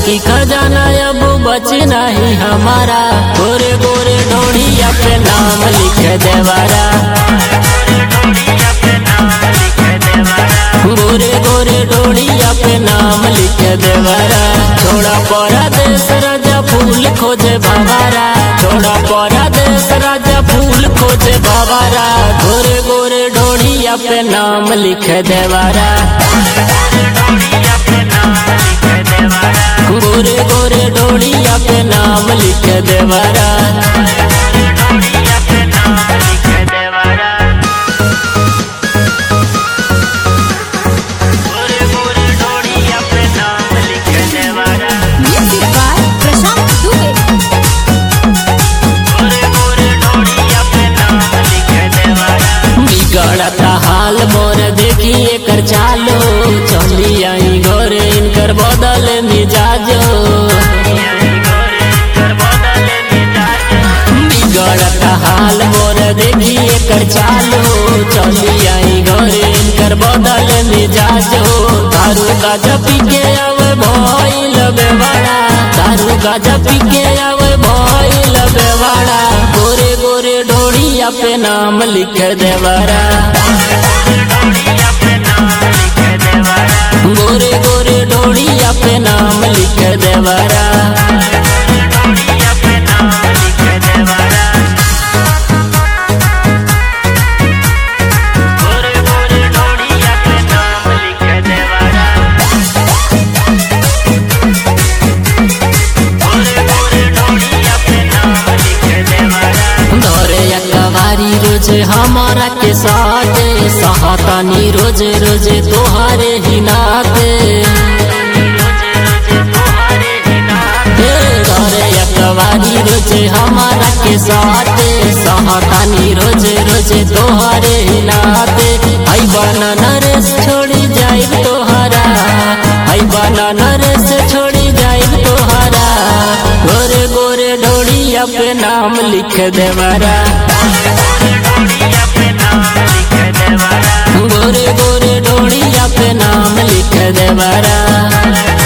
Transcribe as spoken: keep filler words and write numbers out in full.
की खजाना अब बच नहीं हमारा। गोरे गोरे ढोड़िया पे नाम लिख देवारा, गोरे गोरे ढोड़िया पे नाम लिख देवारा। छोड़ा परा देश राजा फूल खोजे भवारा, छोड़ा परा देश राजा फूल खोजे भवारा। गोरे गोरे ढोड़िया पे नाम लिख देवारा, गोरे गोरे ढोड़िया पे नाम लिख देवारा। बिगड़ता हाल मोर देखिए कर चालो, चली आई घरे इनकर बदल मिजाजो। बिगड़ता हाल मोर देखिए कर चालो, चली आई घरे इनकर बदल मिजाजो। दारू गाजा पी के आवे भइल बेवाड़ा, दारू गाजा पी के आवे भइल बेवाड़ा। गोरे गोरे ढोड़िया पे नाम लिख देवारा, गोरे गोरे ढोड़िया पे नाम लिख देवारा। रोज हमारा के साथे सहतानी रोज रोज तोहारे ही नाते। अकवारी रोज हमारा के साथे सहतानी रोज रोज तोहारे ही नाते। आई बना नरेश छोड़ी जाई तोहरा, आई बना नरेश छोड़ी जाई तोहरा। गोरे गोरे ढोड़िया पे नाम लिख देवारा, गोरे गोरे ढोड़िया पे नाम लिख देवारा।